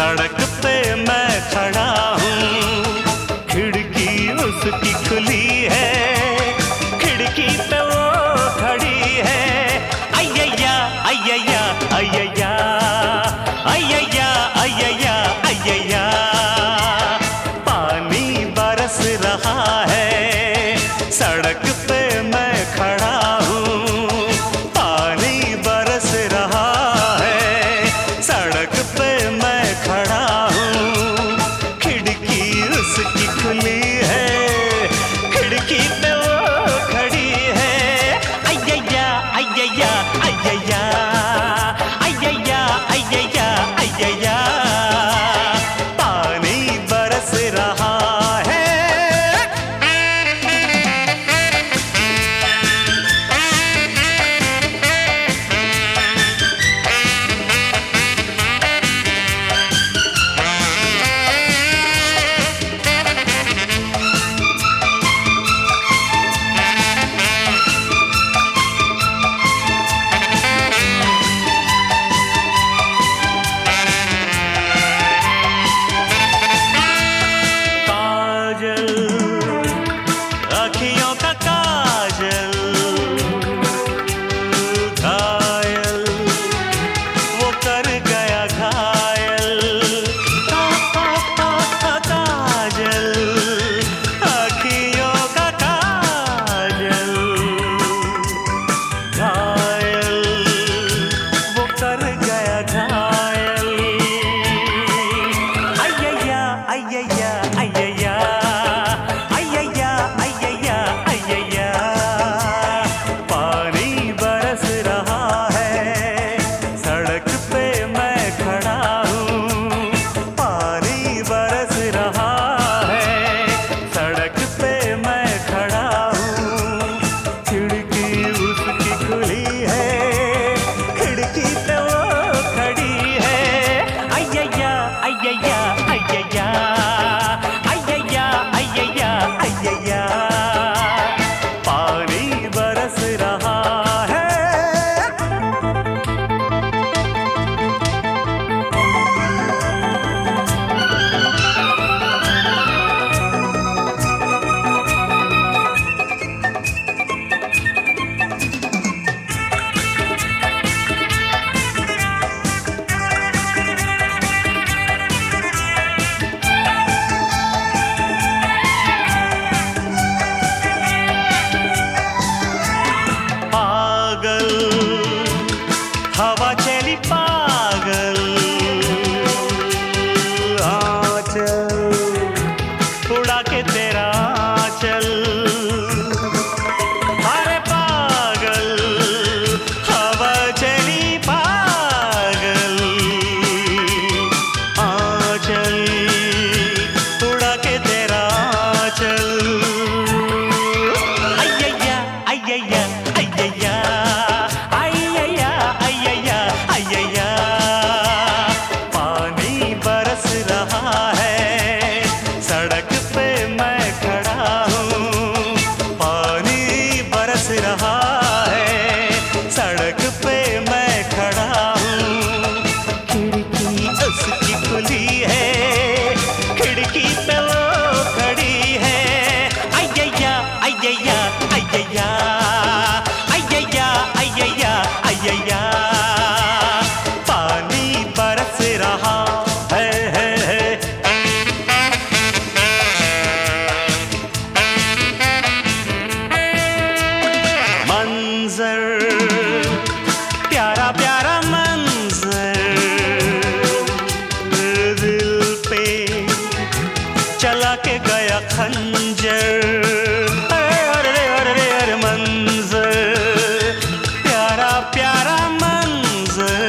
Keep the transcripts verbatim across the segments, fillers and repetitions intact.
सड़क पे मैं खड़ा हूँ, खिड़की उसकी खुली है, खिड़की पे वो खड़ी है। अय्या अय्या अय्या अय्या अय्या अय्या, पानी बरस रहा है, सड़क पे मैं खड़ा हूँ, पानी बरस रहा है, सड़क पे मैं खड़ा हूँ, खिड़की उसकी खुली है, खिड़की पे वो खड़ी है। अय्या अय्या अय्या अय्या अय्या अय्या, पानी बरस रहा है। अखियों का काजल घायल, वो कर गया घायल, काजल अखियों का काजल घायल, वो कर गया घायल। अय्या अय्या अय्या हवा चली पागल, आंचल उड़ा के तेरा आंचल, अरे पागल हवा चली पागल, आंचल उड़ा के तेरा आंचल। अय्या अय्या अय्या अय्या, पानी बरस रहा है, सड़क पे मैं खड़ा हूँ, पानी बरस रहा है, सड़क पे मैं खड़ा हूँ, खिड़की उसकी खुली है, खिड़की पे वो खड़ी है। अय्या अय्या अय्या अय्या अय्या अय्या, बरस रहा है, है, है। मंजर प्यारा प्यारा मंजर, दिल पे चला के गया खंजर। अरे अरे अरे मंजर प्यारा प्यारा मंजर,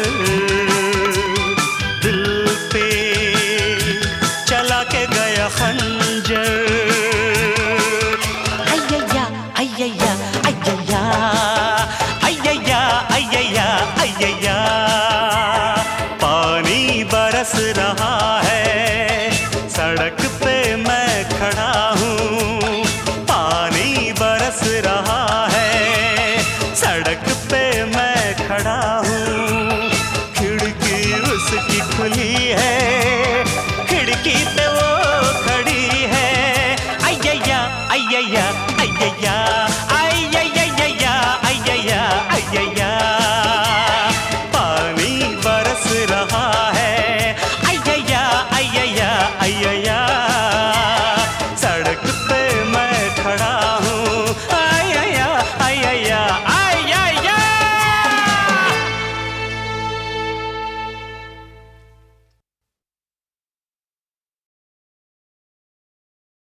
के गया खंजर। अय्या अय्या अय्या अय्या अय्या अय्या, पानी बरस रहा है, सड़क पे मैं खड़ा हूँ, पानी बरस रहा है, सड़क पे मैं खड़ा हूँ, खिड़की उसकी खुली है, ये यार